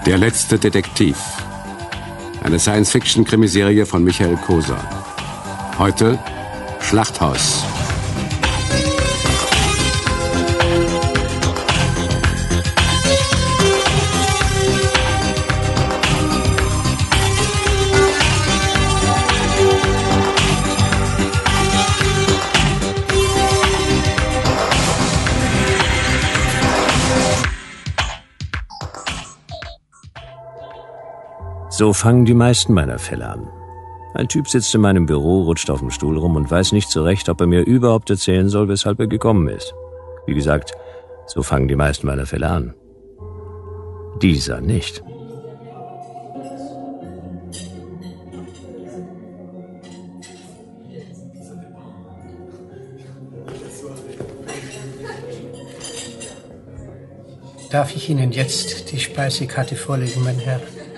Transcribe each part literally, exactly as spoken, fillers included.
Der letzte Detektiv. Eine Science-Fiction-Krimiserie von Michael Koser. Heute Schlachthaus. So fangen die meisten meiner Fälle an. Ein Typ sitzt in meinem Büro, rutscht auf dem Stuhl rum und weiß nicht so recht, ob er mir überhaupt erzählen soll, weshalb er gekommen ist. Wie gesagt, so fangen die meisten meiner Fälle an. Dieser nicht. Darf ich Ihnen jetzt die Speisekarte vorlegen, mein Herr?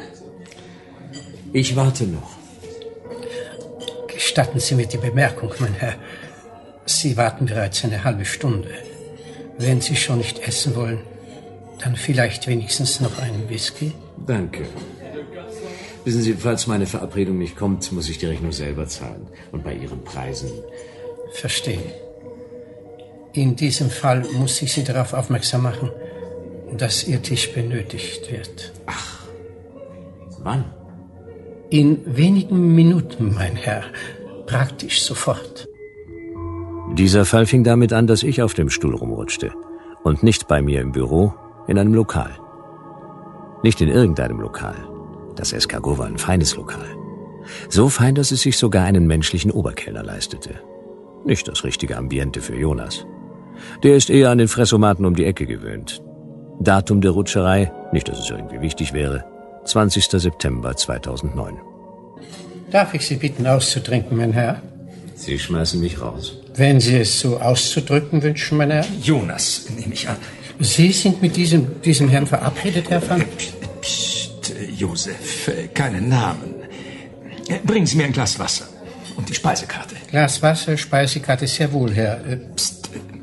Ich warte noch. Gestatten Sie mir die Bemerkung, mein Herr. Sie warten bereits eine halbe Stunde. Wenn Sie schon nicht essen wollen, dann vielleicht wenigstens noch einen Whisky? Danke. Wissen Sie, falls meine Verabredung nicht kommt, muss ich die Rechnung selber zahlen. Und bei Ihren Preisen... Verstehe. In diesem Fall muss ich Sie darauf aufmerksam machen, dass Ihr Tisch benötigt wird. Ach, wann? In wenigen Minuten, mein Herr. Praktisch sofort. Dieser Fall fing damit an, dass ich auf dem Stuhl rumrutschte. Und nicht bei mir im Büro, in einem Lokal. Nicht in irgendeinem Lokal. Das Escargot war ein feines Lokal. So fein, dass es sich sogar einen menschlichen Oberkellner leistete. Nicht das richtige Ambiente für Jonas. Der ist eher an den Fressomaten um die Ecke gewöhnt. Datum der Rutscherei, nicht, dass es irgendwie wichtig wäre, zwanzigster September zweitausendneun. Darf ich Sie bitten, auszutrinken, mein Herr? Sie schmeißen mich raus. Wenn Sie es so auszudrücken wünschen, mein Herr. Jonas, nehme ich an. Sie sind mit diesem, diesem Herrn verabredet, Herr van... Psst, Josef, keinen Namen. Bringen Sie mir ein Glas Wasser und die Speisekarte. Glas Wasser, Speisekarte, sehr wohl, Herr. Psst.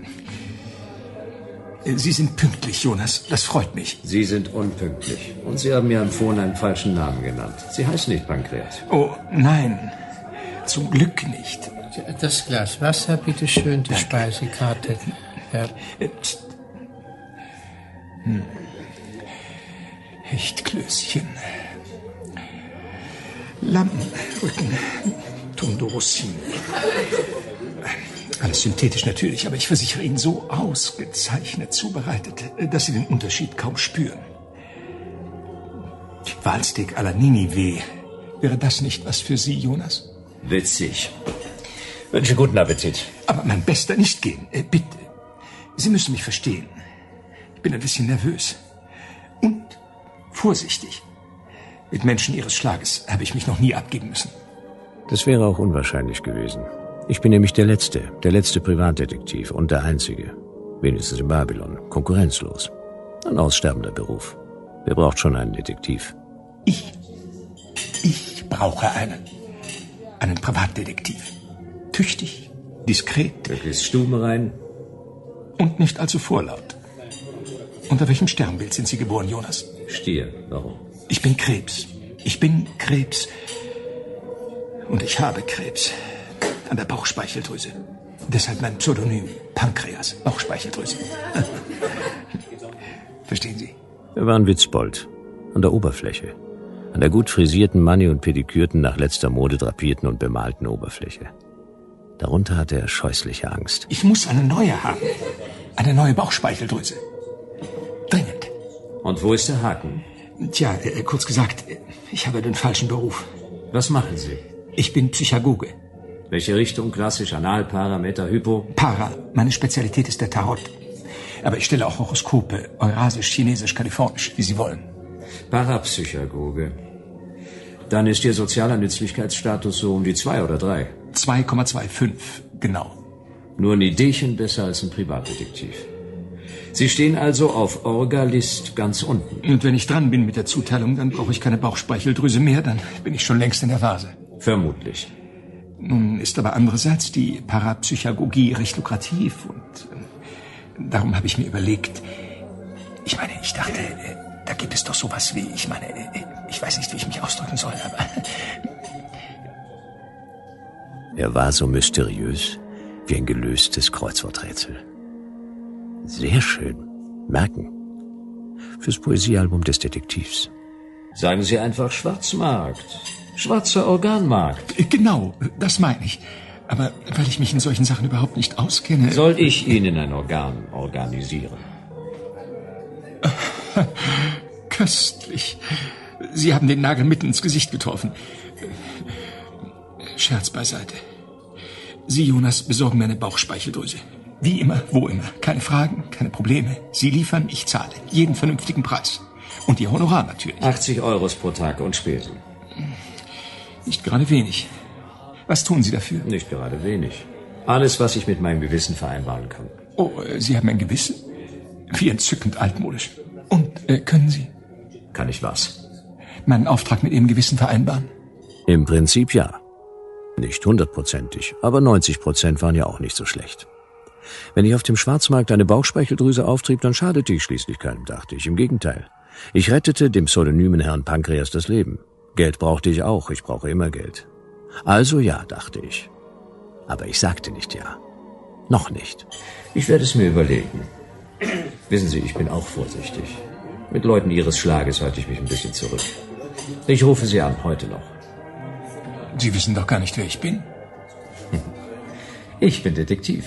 Sie sind pünktlich, Jonas. Das freut mich. Sie sind unpünktlich. Und Sie haben mir am Phone einen falschen Namen genannt. Sie heißen nicht Pankreas. Oh, nein. Zum Glück nicht. Das Glas Wasser, bitteschön, die Danke. Speisekarte. Herr. Hm. Hechtklößchen. Lampenrücken. Tondorossin. Alles synthetisch natürlich, aber ich versichere Ihnen, so ausgezeichnet zubereitet, dass Sie den Unterschied kaum spüren. Walsteak à la Ninive. Wäre das nicht was für Sie, Jonas? Witzig. Wünsche guten Appetit. Aber mein Bester, nicht gehen. Äh, bitte. Sie müssen mich verstehen. Ich bin ein bisschen nervös. Und vorsichtig. Mit Menschen Ihres Schlages habe ich mich noch nie abgeben müssen. Das wäre auch unwahrscheinlich gewesen. Ich bin nämlich der Letzte, der letzte Privatdetektiv und der Einzige. Wenigstens in Babylon. Konkurrenzlos. Ein aussterbender Beruf. Wer braucht schon einen Detektiv? Ich. Ich brauche einen. Einen Privatdetektiv. Tüchtig, diskret. Möglichst stubenrein. Und nicht allzu vorlaut. Unter welchem Sternbild sind Sie geboren, Jonas? Stier. Warum? Ich bin Krebs. Ich bin Krebs. Und ich habe Krebs. An der Bauchspeicheldrüse. Deshalb mein Pseudonym Pankreas, Bauchspeicheldrüse. Verstehen Sie? Er war ein Witzbold. An der Oberfläche. An der gut frisierten, mani- und pedikürten, nach letzter Mode drapierten und bemalten Oberfläche. Darunter hatte er scheußliche Angst. Ich muss eine neue haben. Eine neue Bauchspeicheldrüse. Dringend. Und wo ist der Haken? Tja, äh, kurz gesagt, ich habe den falschen Beruf. Was machen Sie? Ich bin Psychagoge. Welche Richtung? Klassisch, Anal, Para, Meta, Hypo? Para. Meine Spezialität ist der Tarot. Aber ich stelle auch Horoskope. Eurasisch, Chinesisch, Kalifornisch, wie Sie wollen. Parapsychagoge. Dann ist Ihr sozialer Nützlichkeitsstatus so um die zwei oder drei? zwei Komma fünfundzwanzig, genau. Nur ein Ideechen besser als ein Privatdetektiv. Sie stehen also auf Orga-List ganz unten. Und wenn ich dran bin mit der Zuteilung, dann brauche ich keine Bauchspeicheldrüse mehr, dann bin ich schon längst in der Vase. Vermutlich. Nun ist aber andererseits die Parapsychagogie recht lukrativ und äh, darum habe ich mir überlegt, ich meine, ich dachte, äh, da gibt es doch sowas wie, ich meine, ich weiß nicht, wie ich mich ausdrücken soll, aber... Er war so mysteriös wie ein gelöstes Kreuzworträtsel. Sehr schön. Merken. Fürs Poesiealbum des Detektivs. Sagen Sie einfach Schwarzmarkt. Schwarzer Organmarkt. Genau, das meine ich. Aber weil ich mich in solchen Sachen überhaupt nicht auskenne... Soll ich Ihnen ein Organ organisieren? Köstlich. Sie haben den Nagel mitten ins Gesicht getroffen. Scherz beiseite. Sie, Jonas, besorgen mir eine Bauchspeicheldrüse. Wie immer, wo immer. Keine Fragen, keine Probleme. Sie liefern, ich zahle. Jeden vernünftigen Preis. Und Ihr Honorar natürlich. achtzig Euros pro Tag und Spesen. Nicht gerade wenig. Was tun Sie dafür? Nicht gerade wenig. Alles, was ich mit meinem Gewissen vereinbaren kann. Oh, Sie haben ein Gewissen? Wie entzückend altmodisch. Und äh, können Sie? Kann ich was? Meinen Auftrag mit Ihrem Gewissen vereinbaren? Im Prinzip ja. Nicht hundertprozentig, aber neunzig Prozent waren ja auch nicht so schlecht. Wenn ich auf dem Schwarzmarkt eine Bauchspeicheldrüse auftrieb, dann schadete ich schließlich keinem, dachte ich. Im Gegenteil. Ich rettete dem pseudonymen Herrn Pankreas das Leben. Geld brauchte ich auch, ich brauche immer Geld. Also ja, dachte ich. Aber ich sagte nicht ja. Noch nicht. Ich werde es mir überlegen. Wissen Sie, ich bin auch vorsichtig. Mit Leuten Ihres Schlages halte ich mich ein bisschen zurück. Ich rufe Sie an, heute noch. Sie wissen doch gar nicht, wer ich bin. Ich bin Detektiv.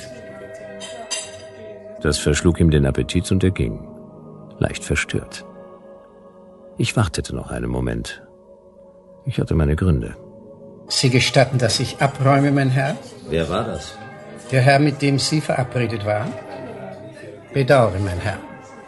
Das verschlug ihm den Appetit und er ging. Leicht verstört. Ich wartete noch einen Moment. Ich hatte meine Gründe. Sie gestatten, dass ich abräume, mein Herr? Wer war das? Der Herr, mit dem Sie verabredet waren? Bedauere, mein Herr.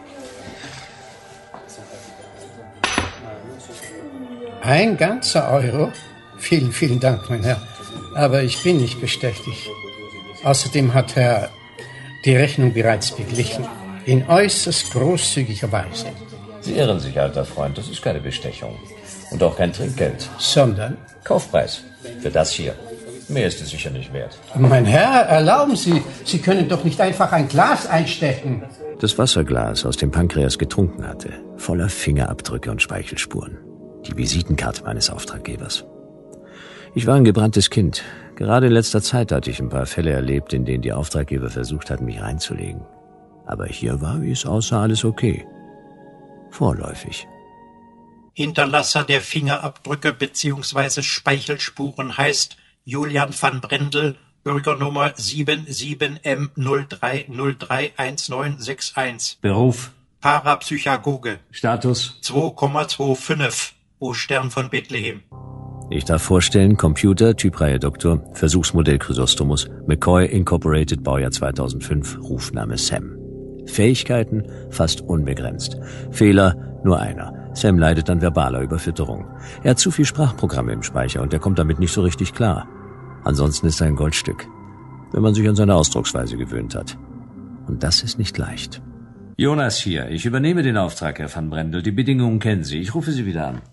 Ein ganzer Euro? Vielen, vielen Dank, mein Herr. Aber ich bin nicht bestechlich. Außerdem hat Herr die Rechnung bereits beglichen. In äußerst großzügiger Weise. Sie irren sich, alter Freund. Das ist keine Bestechung. Und auch kein Trinkgeld. Sondern? Kaufpreis. Für das hier. Mehr ist es sicher nicht wert. Mein Herr, erlauben Sie, Sie können doch nicht einfach ein Glas einstecken. Das Wasserglas, aus dem Pankreas getrunken hatte, voller Fingerabdrücke und Speichelspuren. Die Visitenkarte meines Auftraggebers. Ich war ein gebranntes Kind. Gerade in letzter Zeit hatte ich ein paar Fälle erlebt, in denen die Auftraggeber versucht hatten, mich reinzulegen. Aber hier war, wie es aussah, alles okay. Vorläufig. Hinterlasser der Fingerabdrücke bzw. Speichelspuren heißt Julian van Brendel, Bürgernummer sieben sieben M null drei null drei eins neun sechs eins. Beruf? Parapsychagoge. Status? zwei Komma fünfundzwanzig. O Stern von Bethlehem. Ich darf vorstellen, Computer, Typreihe Doktor, Versuchsmodell Chrysostomus, McCoy Incorporated, Baujahr zweitausendfünf, Rufname Sam. Fähigkeiten fast unbegrenzt. Fehler nur einer. Sam leidet an verbaler Überfütterung. Er hat zu viel Sprachprogramme im Speicher und er kommt damit nicht so richtig klar. Ansonsten ist er ein Goldstück, wenn man sich an seine Ausdrucksweise gewöhnt hat. Und das ist nicht leicht. Jonas hier. Ich übernehme den Auftrag, Herr van Brendel. Die Bedingungen kennen Sie. Ich rufe Sie wieder an.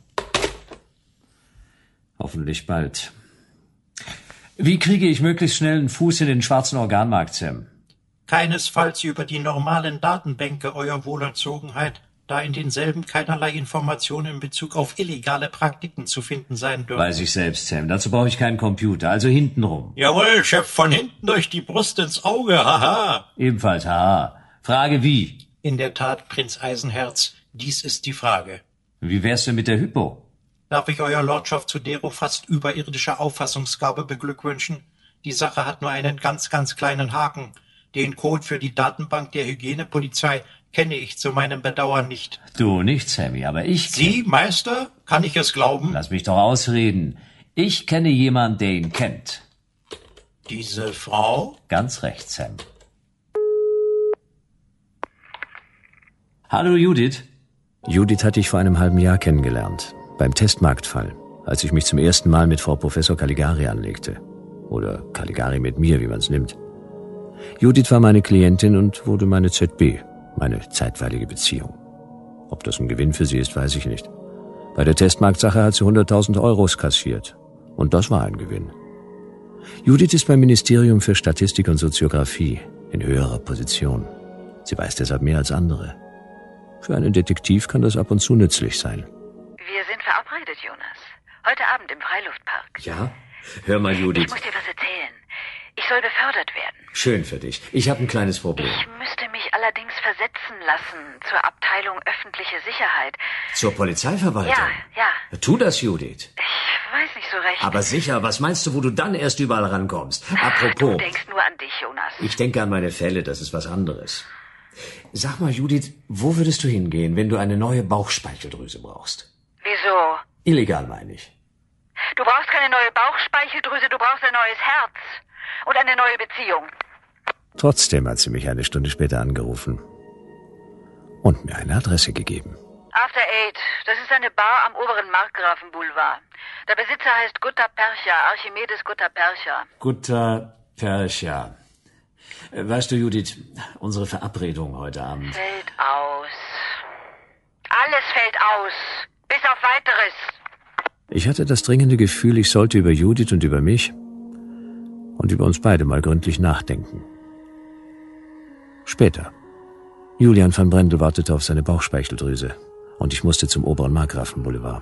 Hoffentlich bald. Wie kriege ich möglichst schnell einen Fuß in den schwarzen Organmarkt, Sam? Keinesfalls über die normalen Datenbänke, Euer Wohlerzogenheit, da in denselben keinerlei Informationen in Bezug auf illegale Praktiken zu finden sein dürfen. Weiß ich selbst, Sam. Dazu brauche ich keinen Computer, also hintenrum. Jawohl, Chef, von hinten durch die Brust ins Auge, haha. Ebenfalls, haha. Frage wie? In der Tat, Prinz Eisenherz, dies ist die Frage. Wie wär's denn mit der Hypo? Darf ich Euer Lordschaft zu dero fast überirdischer Auffassungsgabe beglückwünschen? Die Sache hat nur einen ganz, ganz kleinen Haken. Den Code für die Datenbank der Hygienepolizei kenne ich zu meinem Bedauern nicht. Du nicht, Sammy, aber ich... Sie, Meister? Kann ich es glauben? Lass mich doch ausreden. Ich kenne jemanden, der ihn kennt. Diese Frau? Ganz recht, Sam. Hallo, Judith. Judith hatte ich vor einem halben Jahr kennengelernt. Beim Testmarktfall, als ich mich zum ersten Mal mit Frau Professor Caligari anlegte. Oder Caligari mit mir, wie man es nimmt. Judith war meine Klientin und wurde meine Z B, meine zeitweilige Beziehung. Ob das ein Gewinn für sie ist, weiß ich nicht. Bei der Testmarktsache hat sie hunderttausend Euros kassiert. Und das war ein Gewinn. Judith ist beim Ministerium für Statistik und Soziografie in höherer Position. Sie weiß deshalb mehr als andere. Für einen Detektiv kann das ab und zu nützlich sein. Wir sind verabredet, Jonas. Heute Abend im Freiluftpark. Ja? Hör mal, Judith. Ich muss dir was erzählen. Ich soll befördert werden. Schön für dich. Ich habe ein kleines Problem. Ich müsste mich allerdings versetzen lassen zur Abteilung öffentliche Sicherheit. Zur Polizeiverwaltung? Ja, ja. Tu das, Judith. Ich weiß nicht so recht. Aber sicher, was meinst du, wo du dann erst überall rankommst? Apropos. Du denkst nur an dich, Jonas. Ich denke an meine Fälle, das ist was anderes. Sag mal, Judith, wo würdest du hingehen, wenn du eine neue Bauchspeicheldrüse brauchst? Wieso? Illegal, meine ich. Du brauchst keine neue Bauchspeicheldrüse, du brauchst ein neues Herz. Und eine neue Beziehung. Trotzdem hat sie mich eine Stunde später angerufen. Und mir eine Adresse gegeben. After Eight, das ist eine Bar am oberen Markgrafenboulevard. Der Besitzer heißt Gutta Percha, Archimedes Gutta Percha. Gutta Percha. Weißt du, Judith, unsere Verabredung heute Abend... Fällt aus. Alles fällt aus. Bis auf Weiteres. Ich hatte das dringende Gefühl, ich sollte über Judith und über mich und über uns beide mal gründlich nachdenken. Später. Julian van Brendel wartete auf seine Bauchspeicheldrüse und ich musste zum oberen Markgrafenboulevard.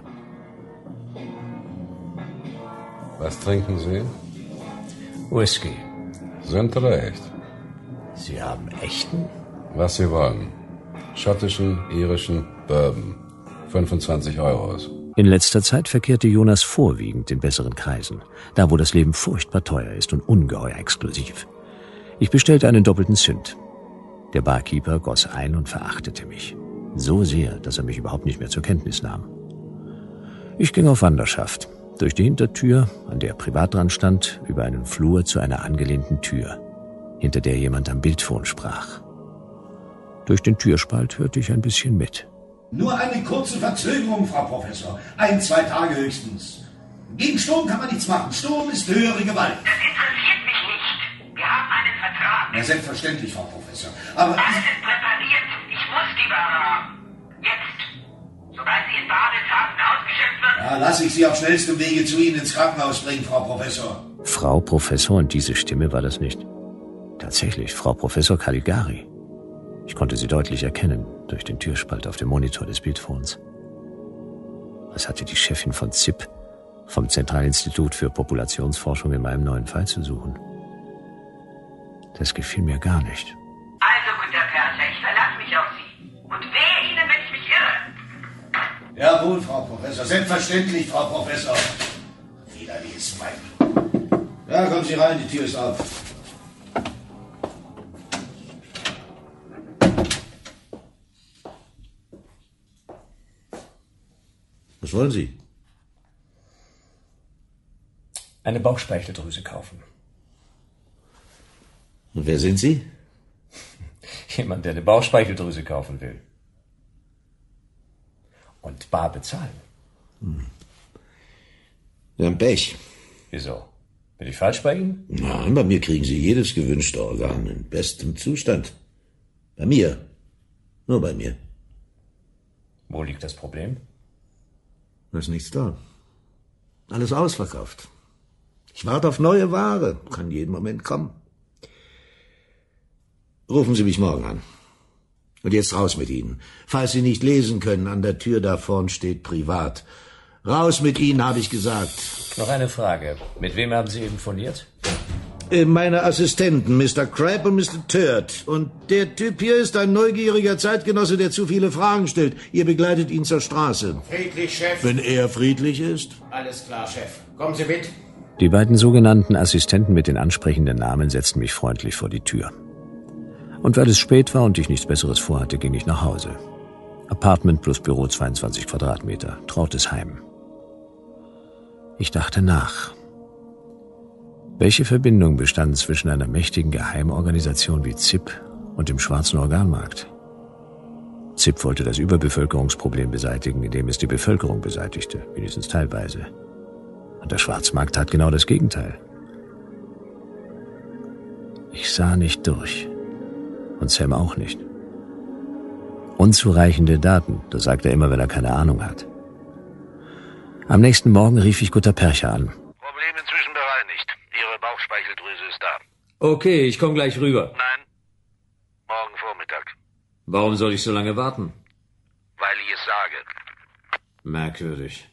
Was trinken Sie? Whisky. Sind recht. Sie haben echten? Was Sie wollen. Schottischen, irischen, Bourbon. fünfundzwanzig Euros. In letzter Zeit verkehrte Jonas vorwiegend in besseren Kreisen, da wo das Leben furchtbar teuer ist und ungeheuer exklusiv. Ich bestellte einen doppelten Sünd. Der Barkeeper goss ein und verachtete mich. So sehr, dass er mich überhaupt nicht mehr zur Kenntnis nahm. Ich ging auf Wanderschaft, durch die Hintertür, an der privat dran stand, über einen Flur zu einer angelehnten Tür, hinter der jemand am Bildfon sprach. Durch den Türspalt hörte ich ein bisschen mit. Nur eine kurze Verzögerung, Frau Professor. Ein, zwei Tage höchstens. Gegen Sturm kann man nichts machen. Sturm ist höhere Gewalt. Das interessiert mich nicht. Wir haben einen Vertrag. Ja, selbstverständlich, Frau Professor. Aber... Alles ist präpariert. Ich muss die Ware haben. Jetzt. Sobald sie in Badezaten ausgeschöpft wird... Ja, lasse ich Sie auf schnellstem Wege zu Ihnen ins Krankenhaus bringen, Frau Professor. Frau Professor, und diese Stimme war das nicht. Tatsächlich, Frau Professor Caligari. Ich konnte sie deutlich erkennen, durch den Türspalt auf dem Monitor des Bildfons. Was hatte die Chefin von Z I P, vom Zentralinstitut für Populationsforschung, in meinem neuen Fall zu suchen? Das gefiel mir gar nicht. Also, guter Perser, ich verlasse mich auf Sie. Und wehe Ihnen, wenn ich mich irre. Jawohl, Frau Professor. Selbstverständlich, Frau Professor. Widerliches Weib. Ja, kommen Sie rein, die Tür ist auf. Was wollen Sie? Eine Bauchspeicheldrüse kaufen. Und wer sind Sie? Jemand, der eine Bauchspeicheldrüse kaufen will. Und bar bezahlen. Hm. Wir haben Pech. Wieso? Bin ich falsch bei Ihnen? Nein, bei mir kriegen Sie jedes gewünschte Organ in bestem Zustand. Bei mir. Nur bei mir. Wo liegt das Problem? Da ist nichts da. Alles ausverkauft. Ich warte auf neue Ware. Kann jeden Moment kommen. Rufen Sie mich morgen an. Und jetzt raus mit Ihnen. Falls Sie nicht lesen können, an der Tür da vorn steht privat. Raus mit Ihnen, habe ich gesagt. Noch eine Frage. Mit wem haben Sie eben phoniert? Meine Assistenten, Mister Crab und Mister Turd. Und der Typ hier ist ein neugieriger Zeitgenosse, der zu viele Fragen stellt. Ihr begleitet ihn zur Straße. Friedlich, Chef. Wenn er friedlich ist? Alles klar, Chef. Kommen Sie mit. Die beiden sogenannten Assistenten mit den ansprechenden Namen setzten mich freundlich vor die Tür. Und weil es spät war und ich nichts Besseres vorhatte, ging ich nach Hause. Apartment plus Büro, zweiundzwanzig Quadratmeter. Trautes Heim. Ich dachte nach. Welche Verbindung bestand zwischen einer mächtigen Geheimorganisation wie Z I P und dem schwarzen Organmarkt? Z I P wollte das Überbevölkerungsproblem beseitigen, indem es die Bevölkerung beseitigte, wenigstens teilweise. Und der Schwarzmarkt tat genau das Gegenteil. Ich sah nicht durch. Und Sam auch nicht. Unzureichende Daten, das sagt er immer, wenn er keine Ahnung hat. Am nächsten Morgen rief ich Gutta Percha an. Problem inzwischen bereinigt. Ihre Bauchspeicheldrüse ist da. Okay, ich komme gleich rüber. Nein, morgen Vormittag. Warum soll ich so lange warten? weil ich es sage. Merkwürdig.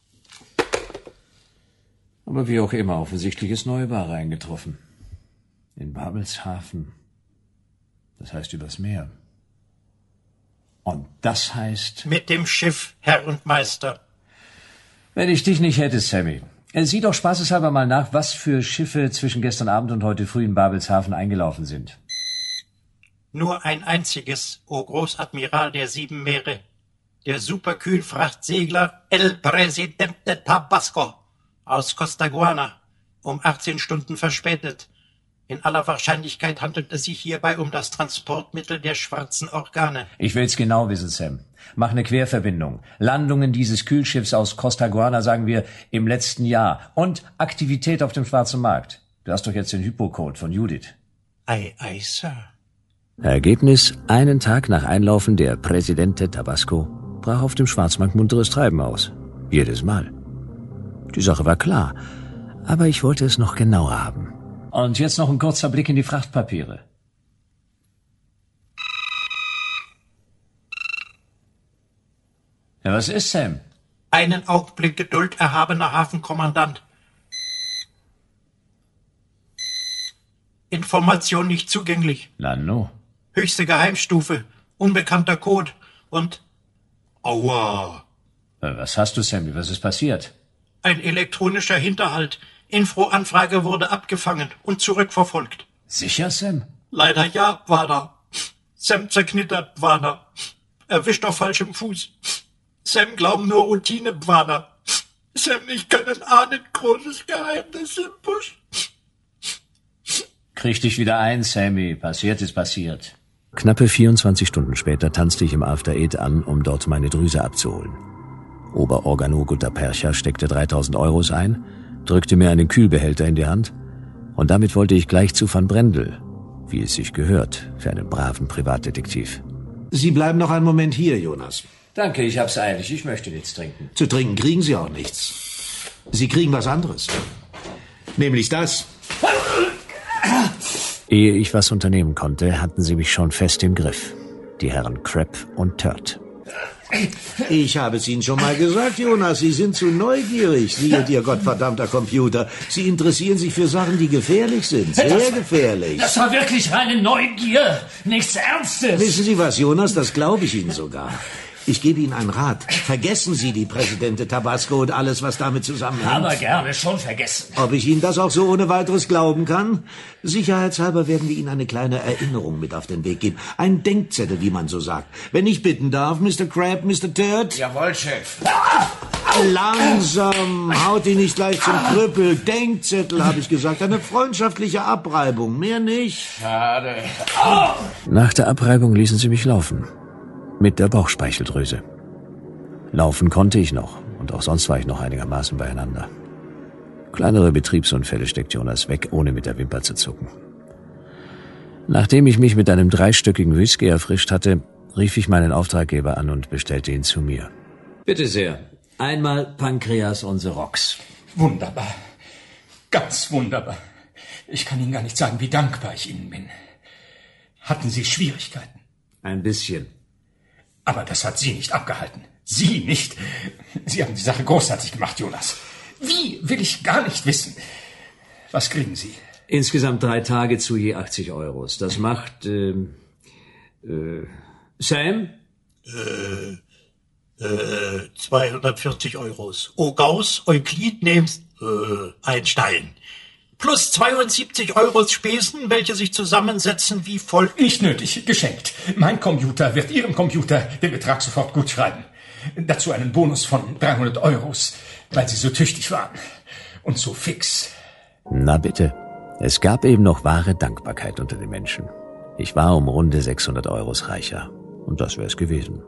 Aber wie auch immer, offensichtlich ist neue Ware eingetroffen. In Babelshafen. Das heißt übers Meer. Und das heißt... Mit dem Schiff, Herr und Meister. Wenn ich dich nicht hätte, Sammy. Sieh doch spaßeshalber mal nach, was für Schiffe zwischen gestern Abend und heute früh in Babelshafen eingelaufen sind. Nur ein einziges, o Großadmiral der sieben Meere. Der Superkühlfrachtsegler El Presidente Tabasco aus Costaguana, um achtzehn Stunden verspätet. In aller Wahrscheinlichkeit handelt es sich hierbei um das Transportmittel der schwarzen Organe. Ich will's genau wissen, Sam. Mach eine Querverbindung. Landungen dieses Kühlschiffs aus Costaguana, sagen wir, im letzten Jahr. Und Aktivität auf dem schwarzen Markt. Du hast doch jetzt den Hypocode von Judith. Ei, ei, Sir. Ergebnis, einen Tag nach Einlaufen der Presidente Tabasco brach auf dem Schwarzmarkt munteres Treiben aus. Jedes Mal. Die Sache war klar, aber ich wollte es noch genauer haben. Und jetzt noch ein kurzer Blick in die Frachtpapiere. Ja, was ist, Sam? Einen Augenblick Geduld, erhabener Hafenkommandant. Information nicht zugänglich. Lano. Höchste Geheimstufe. Unbekannter Code. Und... Aua. Was hast du, Sammy? Was ist passiert? Ein elektronischer Hinterhalt. Infoanfrage wurde abgefangen und zurückverfolgt. Sicher, Sam? Leider ja, Warner. Sam zerknittert, Warner. Erwischt auf falschem Fuß. Sam glauben nur Routine, Warner. Sam nicht können ahnen, großes Geheimnis im Busch. Krieg dich wieder ein, Sammy. Passiert ist passiert. Knappe vierundzwanzig Stunden später tanzte ich im After Eight an, um dort meine Drüse abzuholen. Oberorgano Gutta Percha steckte dreitausend Euros ein, drückte mir einen Kühlbehälter in die Hand und damit wollte ich gleich zu Van Brendel, wie es sich gehört für einen braven Privatdetektiv. Sie bleiben noch einen Moment hier, Jonas. Danke, ich hab's eilig. Ich möchte nichts trinken. Zu trinken kriegen Sie auch nichts. Sie kriegen was anderes. Nämlich das. Ehe ich was unternehmen konnte, hatten sie mich schon fest im Griff. Die Herren Crab und Turd. Ich habe es Ihnen schon mal gesagt, Jonas, Sie sind zu neugierig, Sie und Ihr gottverdammter Computer. Sie interessieren sich für Sachen, die gefährlich sind, sehr das, gefährlich. Das war wirklich reine Neugier, nichts Ernstes. Wissen Sie was, Jonas, das glaube ich Ihnen sogar. Ich gebe Ihnen einen Rat. Vergessen Sie die Presidente Tabasco und alles, was damit zusammenhängt. Aber gerne, schon vergessen. Ob ich Ihnen das auch so ohne weiteres glauben kann? Sicherheitshalber werden wir Ihnen eine kleine Erinnerung mit auf den Weg geben. Ein Denkzettel, wie man so sagt. Wenn ich bitten darf, Mister Crab, Mister Turd? Jawohl, Chef. Langsam, haut ihn nicht gleich zum Krüppel. Denkzettel, habe ich gesagt. Eine freundschaftliche Abreibung, mehr nicht. Schade. Nach der Abreibung ließen sie mich laufen. Mit der Bauchspeicheldrüse. Laufen konnte ich noch, und auch sonst war ich noch einigermaßen beieinander. Kleinere Betriebsunfälle steckt Jonas weg, ohne mit der Wimper zu zucken. Nachdem ich mich mit einem dreistöckigen Whisky erfrischt hatte, rief ich meinen Auftraggeber an und bestellte ihn zu mir. Bitte sehr. Einmal Pankreas und The Rocks. Wunderbar. Ganz wunderbar. Ich kann Ihnen gar nicht sagen, wie dankbar ich Ihnen bin. Hatten Sie Schwierigkeiten? Ein bisschen. Aber das hat Sie nicht abgehalten. Sie nicht. Sie haben die Sache großartig gemacht, Jonas. Wie, will ich gar nicht wissen. Was kriegen Sie? Insgesamt drei Tage zu je achtzig Euros. Das macht, ähm, äh, Sam? Äh, äh, zweihundertvierzig Euros. O Gauss, Euklid nehmst, äh, Einstein. Plus zweiundsiebzig Euros Spesen, welche sich zusammensetzen wie folgt. Nicht nötig, geschenkt. Mein Computer wird Ihrem Computer den Betrag sofort gut schreiben. Dazu einen Bonus von dreihundert Euros, weil Sie so tüchtig waren. Und so fix. Na bitte. Es gab eben noch wahre Dankbarkeit unter den Menschen. Ich war um runde sechshundert Euros reicher. Und das wäre es gewesen.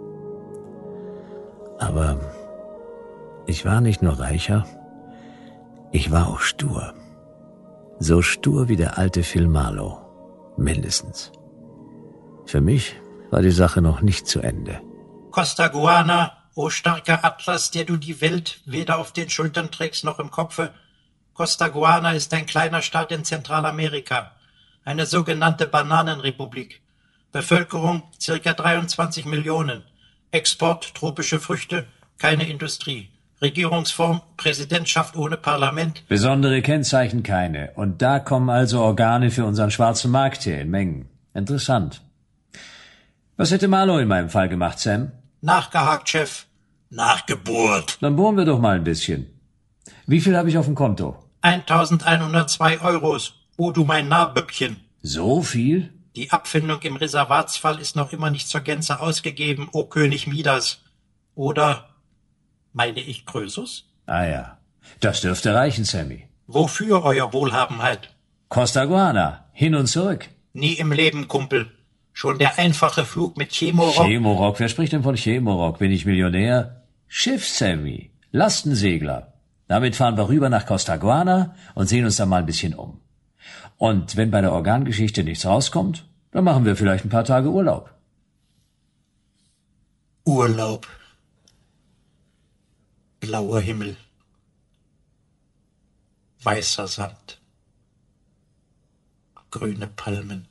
Aber ich war nicht nur reicher, ich war auch stur. So stur wie der alte Phil Marlowe. Mindestens. Für mich war die Sache noch nicht zu Ende. Costaguana, o starker Atlas, der du die Welt weder auf den Schultern trägst noch im Kopfe. Costaguana ist ein kleiner Staat in Zentralamerika. Eine sogenannte Bananenrepublik. Bevölkerung circa dreiundzwanzig Millionen. Export tropische Früchte, keine Industrie. Regierungsform, Präsidentschaft ohne Parlament. Besondere Kennzeichen keine. Und da kommen also Organe für unseren schwarzen Markt her in Mengen. Interessant. Was hätte Marlowe in meinem Fall gemacht, Sam? Nachgehakt, Chef. Nachgebohrt. Dann bohren wir doch mal ein bisschen. Wie viel habe ich auf dem Konto? eintausendeinhundertzwei Euros. Oh, du mein Nahböckchen. So viel? Die Abfindung im Reservatsfall ist noch immer nicht zur Gänze ausgegeben, o König Midas. Oder meine ich Krösus? Ah ja, das dürfte reichen, Sammy. Wofür, euer Wohlhabenheit? Costaguana, hin und zurück. Nie im Leben, Kumpel. Schon der einfache Flug mit Chemorock. Chemorock? Wer spricht denn von Chemorock? Bin ich Millionär? Schiff, Sammy. Lastensegler. Damit fahren wir rüber nach Costaguana und sehen uns da mal ein bisschen um. Und wenn bei der Organgeschichte nichts rauskommt, dann machen wir vielleicht ein paar Tage Urlaub. Urlaub. Blauer Himmel. Weißer Sand. Grüne Palmen.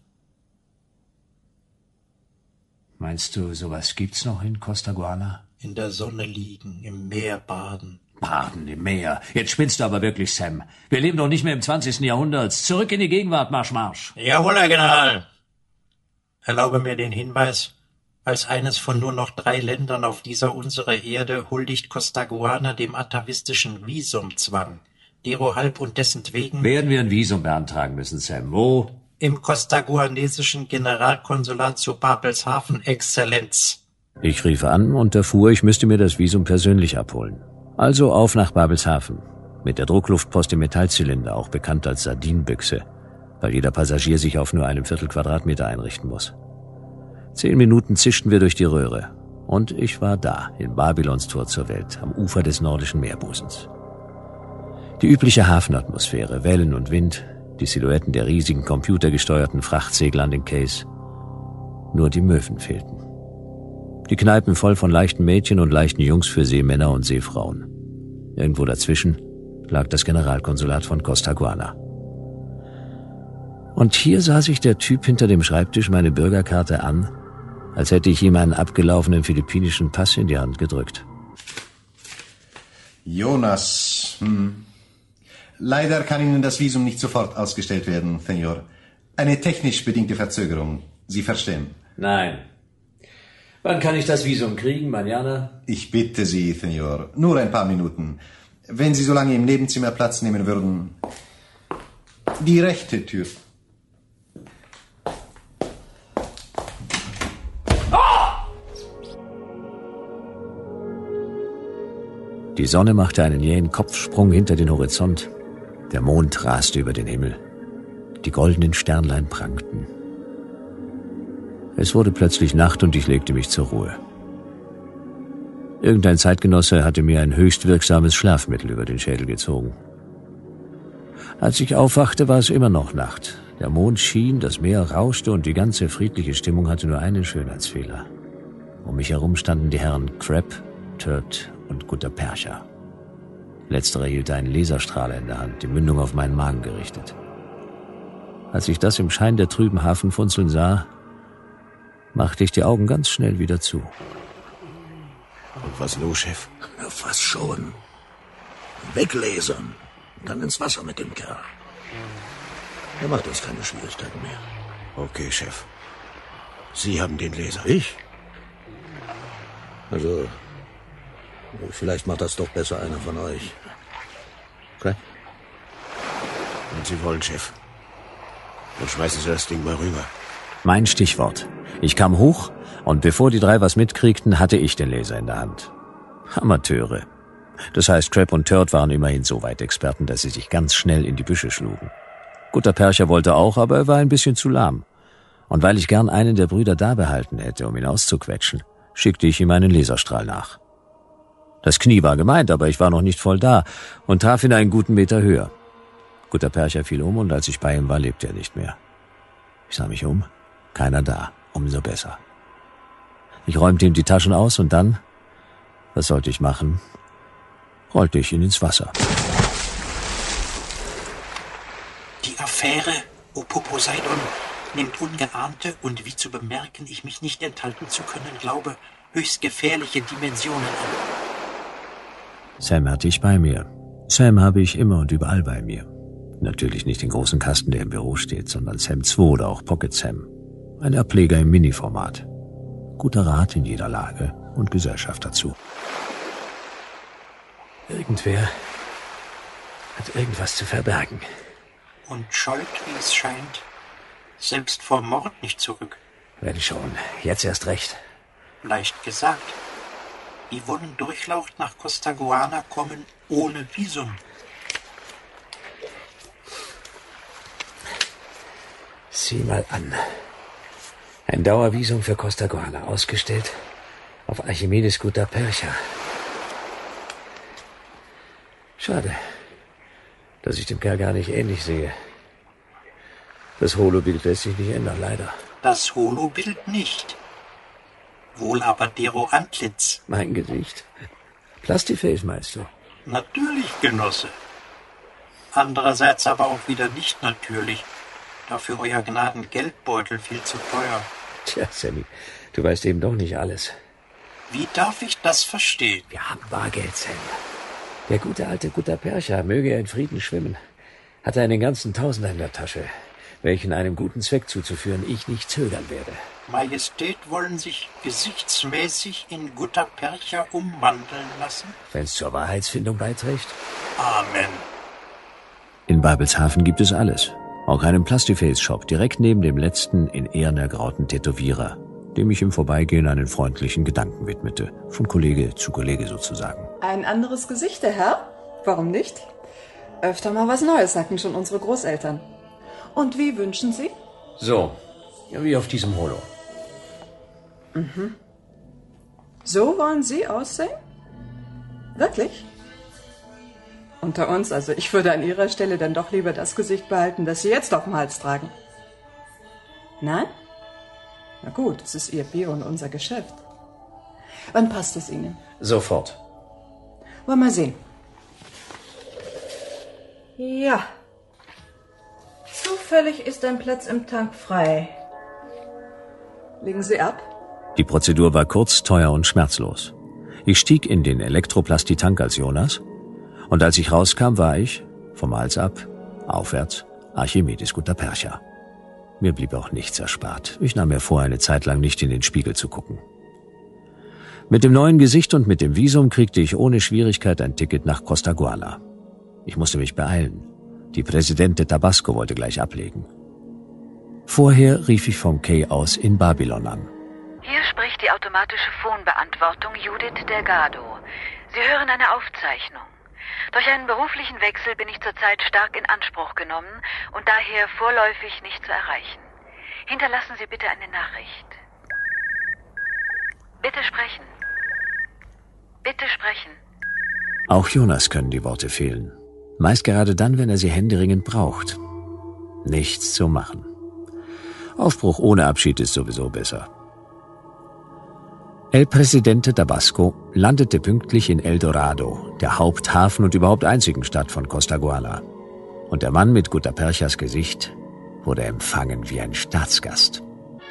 Meinst du, sowas gibt's noch in Costaguana? In der Sonne liegen, im Meer baden. Baden im Meer. Jetzt spinnst du aber wirklich, Sam. Wir leben doch nicht mehr im zwanzigsten Jahrhundert. Zurück in die Gegenwart, Marsch, Marsch. Jawohl, Herr General. Erlaube mir den Hinweis. Als eines von nur noch drei Ländern auf dieser unserer Erde huldigt Costaguana dem atavistischen Visumzwang. Dero halb und dessentwegen werden wir ein Visum beantragen müssen, Sam. Wo? Im costaguanesischen Generalkonsulat zu Babelshafen, Exzellenz. Ich rief an und erfuhr, ich müsste mir das Visum persönlich abholen. Also auf nach Babelshafen. Mit der Druckluftpost im Metallzylinder, auch bekannt als Sardinenbüchse, weil jeder Passagier sich auf nur einem Viertel Quadratmeter einrichten muss. Zehn Minuten zischten wir durch die Röhre. Und ich war da, in Babylons Tor zur Welt, am Ufer des nordischen Meerbusens. Die übliche Hafenatmosphäre, Wellen und Wind, die Silhouetten der riesigen computergesteuerten Frachtsegler an den Quais. Nur die Möwen fehlten. Die Kneipen voll von leichten Mädchen und leichten Jungs für Seemänner und Seefrauen. Irgendwo dazwischen lag das Generalkonsulat von Costaguana. Und hier sah sich der Typ hinter dem Schreibtisch meine Bürgerkarte an, als hätte ich ihm einen abgelaufenen philippinischen Pass in die Hand gedrückt. Jonas, hm. Leider kann Ihnen das Visum nicht sofort ausgestellt werden, Senor. Eine technisch bedingte Verzögerung. Sie verstehen? Nein. Wann kann ich das Visum kriegen, Manana? Ich bitte Sie, Senor. Nur ein paar Minuten. Wenn Sie so lange im Nebenzimmer Platz nehmen würden. Die rechte Tür. Die Sonne machte einen jähen Kopfsprung hinter den Horizont. Der Mond raste über den Himmel. Die goldenen Sternlein prangten. Es wurde plötzlich Nacht und ich legte mich zur Ruhe. Irgendein Zeitgenosse hatte mir ein höchst wirksames Schlafmittel über den Schädel gezogen. Als ich aufwachte, war es immer noch Nacht. Der Mond schien, das Meer rauschte und die ganze friedliche Stimmung hatte nur einen Schönheitsfehler. Um mich herum standen die Herren Crab, Turd und Gutta Percha. Letzterer hielt einen Laserstrahler in der Hand, die Mündung auf meinen Magen gerichtet. Als ich das im Schein der trüben Hafenfunzeln sah, machte ich die Augen ganz schnell wieder zu. Und was los, Chef? Ja, fast schon. Weglasern. Dann ins Wasser mit dem Kerl. Er macht uns keine Schwierigkeiten mehr. Okay, Chef. Sie haben den Laser. Ich? Also, vielleicht macht das doch besser einer von euch. Okay? Wenn Sie wollen, Chef. Dann schmeißen Sie das Ding mal rüber. Mein Stichwort. Ich kam hoch und bevor die drei was mitkriegten, hatte ich den Laser in der Hand. Amateure. Das heißt, Crab und Turd waren immerhin so weit Experten, dass sie sich ganz schnell in die Büsche schlugen. Gutta Percha wollte auch, aber er war ein bisschen zu lahm. Und weil ich gern einen der Brüder da behalten hätte, um ihn auszuquetschen, schickte ich ihm einen Laserstrahl nach. Das Knie war gemeint, aber ich war noch nicht voll da und traf ihn einen guten Meter höher. Gutta Percha fiel um und als ich bei ihm war, lebte er nicht mehr. Ich sah mich um, keiner da, umso besser. Ich räumte ihm die Taschen aus und dann, was sollte ich machen, rollte ich ihn ins Wasser. Die Affäre, o Poseidon, nimmt ungeahnte und wie zu bemerken ich mich nicht enthalten zu können glaube, höchst gefährliche Dimensionen an. Sam hatte ich bei mir. Sam habe ich immer und überall bei mir. Natürlich nicht den großen Kasten, der im Büro steht, sondern Sam zwei oder auch Pocket Sam. Ein Ableger im Mini-Format. Guter Rat in jeder Lage und Gesellschaft dazu. Irgendwer hat irgendwas zu verbergen. Und scheut, wie es scheint, selbst vor Mord nicht zurück. Werde schon. Jetzt erst recht. Leicht gesagt. Die wollen durchlaucht nach Costaguana kommen ohne Visum. Sieh mal an. Ein Dauervisum für Costaguana ausgestellt auf Archimedes Guta Percha. Schade, dass ich dem Kerl gar nicht ähnlich sehe. Das Holobild lässt sich nicht ändern, leider. Das Holobild nicht. Wohl aber dero Antlitz. Mein Gesicht. Plastiface, meinst du? Natürlich, Genosse. Andererseits aber auch wieder nicht natürlich. Dafür euer Gnaden Geldbeutel viel zu teuer. Tja, Sammy, du weißt eben doch nicht alles. Wie darf ich das verstehen? Wir haben Bargeld, Sam. Der gute alte Guta Percha, möge er in Frieden schwimmen, hatte einen ganzen Tausender in der Tasche, welchen einem guten Zweck zuzuführen ich nicht zögern werde. Majestät wollen sich gesichtsmäßig in Guta Percha umwandeln lassen? Wenn es zur Wahrheitsfindung beiträgt? Amen. In Babelshafen gibt es alles. Auch einen Plastiface-Shop direkt neben dem letzten in Ehren ergrauten Tätowierer, dem ich im Vorbeigehen einen freundlichen Gedanken widmete. Von Kollege zu Kollege sozusagen. Ein anderes Gesicht, der Herr? Warum nicht? Öfter mal was Neues, sagten schon unsere Großeltern. Und wie wünschen Sie? So, ja, wie auf diesem Holo. Mhm. So wollen Sie aussehen? Wirklich? Unter uns, also ich würde an Ihrer Stelle dann doch lieber das Gesicht behalten, das Sie jetzt auf dem Hals tragen. Nein? Na gut, es ist Ihr Bier und unser Geschäft. Wann passt es Ihnen? Sofort. Wollen wir mal sehen. Ja. Zufällig ist ein Platz im Tank frei. Legen Sie ab. Die Prozedur war kurz, teuer und schmerzlos. Ich stieg in den Elektroplasti-Tank als Jonas und als ich rauskam, war ich, vom Hals ab, aufwärts, Archimedes Guta Percha. Mir blieb auch nichts erspart. Ich nahm mir vor, eine Zeit lang nicht in den Spiegel zu gucken. Mit dem neuen Gesicht und mit dem Visum kriegte ich ohne Schwierigkeit ein Ticket nach Costaguana. Ich musste mich beeilen. Die Präsidente Tabasco wollte gleich ablegen. Vorher rief ich vom Quai aus in Babylon an. Hier spricht die automatische Phonbeantwortung Judith Delgado. Sie hören eine Aufzeichnung. Durch einen beruflichen Wechsel bin ich zurzeit stark in Anspruch genommen und daher vorläufig nicht zu erreichen. Hinterlassen Sie bitte eine Nachricht. Bitte sprechen. Bitte sprechen. Auch Jonas können die Worte fehlen. Meist gerade dann, wenn er sie händeringend braucht. Nichts zu machen. Aufbruch ohne Abschied ist sowieso besser. El Presidente Tabasco landete pünktlich in El Dorado, der Haupthafen und überhaupt einzigen Stadt von Costaguana. Und der Mann mit Guta Perchas Gesicht wurde empfangen wie ein Staatsgast.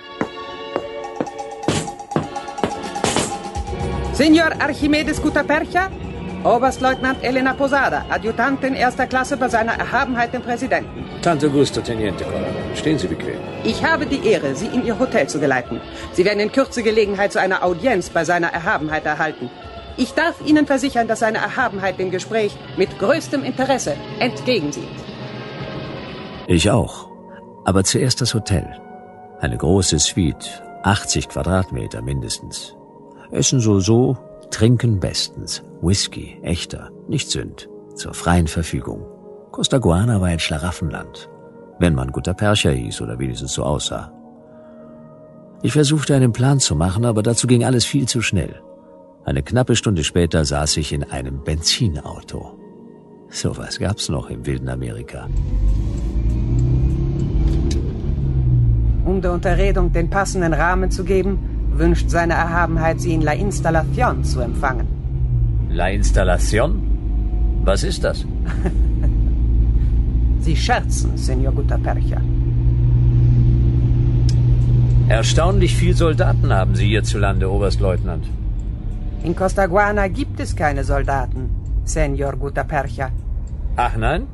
Senor Archimedes Guta Percha, Oberstleutnant Elena Posada, Adjutantin erster Klasse bei seiner Erhabenheit dem Präsidenten. Tanto gusto, Teniente Colonel. Stehen Sie bequem. Ich habe die Ehre, Sie in Ihr Hotel zu geleiten. Sie werden in Kürze Gelegenheit zu einer Audienz bei seiner Erhabenheit erhalten. Ich darf Ihnen versichern, dass seine Erhabenheit dem Gespräch mit größtem Interesse entgegensieht. Ich auch. Aber zuerst das Hotel. Eine große Suite, achtzig Quadratmeter mindestens. Essen so so, trinken bestens. Whisky, echter, nicht Sünd, zur freien Verfügung. Costaguana war ein Schlaraffenland, wenn man Guta Percha hieß oder wenigstens so aussah. Ich versuchte einen Plan zu machen, aber dazu ging alles viel zu schnell. Eine knappe Stunde später saß ich in einem Benzinauto. Sowas gab's noch im wilden Amerika. Um der Unterredung den passenden Rahmen zu geben, wünscht seine Erhabenheit, Sie in La Instalación zu empfangen. La Instalación? Was ist das? Sie scherzen, Senor Guta Percha. Erstaunlich viel Soldaten haben Sie hierzulande, Oberstleutnant. In Costaguana gibt es keine Soldaten, Senor Guttapercha. Ach nein?